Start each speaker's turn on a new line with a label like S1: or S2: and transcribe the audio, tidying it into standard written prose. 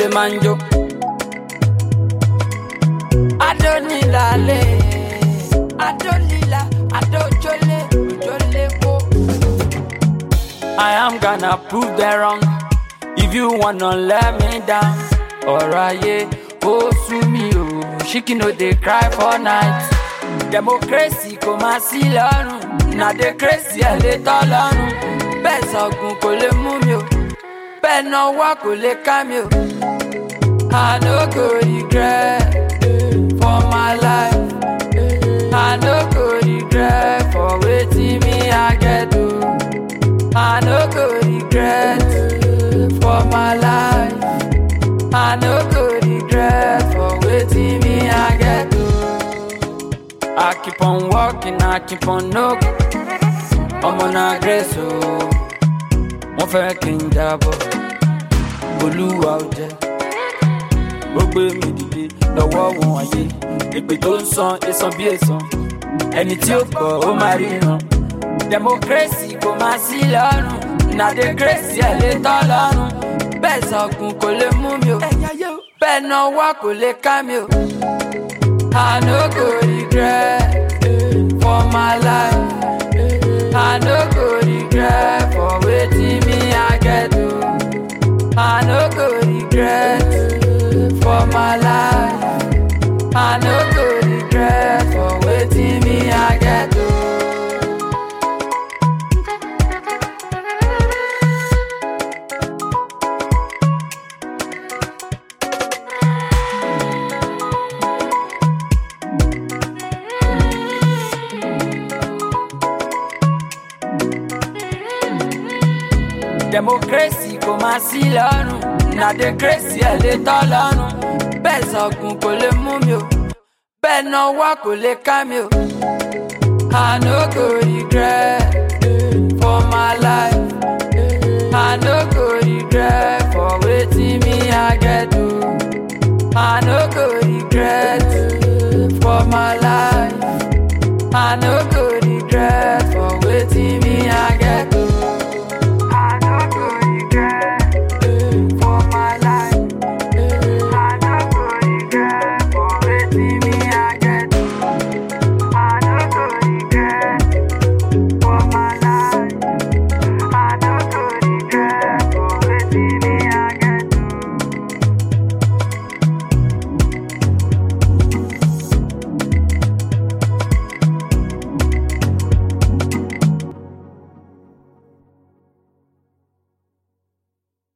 S1: manjo. Adonilale, Adonila, Adojole, Jole ko. I am gonna prove them wrong. If you wanna let me down, alright, yeah. Oh, sue me, oh. Shiki no dey cry for night. Democracy come and see lorun. Na dey crazy a little lorun. Bẹ́ẹ̀ sọ̀gùn kò lè mú mi o. Bẹ́ẹ̀ náwó kò lè ká mi o. I no go regret for my life. I no go regret for wetin me I get o. I no go regret for my life. I no go regret for wetin me I get o. I keep on walking, I keep on knocking. I'm on a grace o. Wọ́n fẹ́ kí n jábọ̀. Olúwa ò jẹ́. Ó gbé mi dìde lọ́wọ́ wọn ayé. Èpè tó ń san èsan bí èsan. Ẹni tí ó gbọ́ ó máa ríran. Democracy kò máa sí lọ́rùn. Na dey crazy ẹ̀ lè tọ́ lọ́rùn. Bẹ́ẹ̀ sọ̀gùn kò lè mú mi o. Bẹ́ẹ̀ náwó kò lè ká mi o. I no go regret for my life. I no go regret for wetin me I get o. I no go regret for my life. I no go regret for wetin me I get o. Democracy kò máa sí lọ́rùn. Na dey crazy ẹ̀ lè tọ́ lọ́rùn. Bẹ́ẹ̀ sọ̀gùn kò lè mú mi o. Bẹ́ẹ̀ náwó kò lè ká mi o. I no go regret for my life. I no go regret for wetin me I get o. I no go regret for my life. I no go